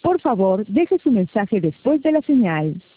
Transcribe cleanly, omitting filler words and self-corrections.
Por favor, deje su mensaje después de la señal.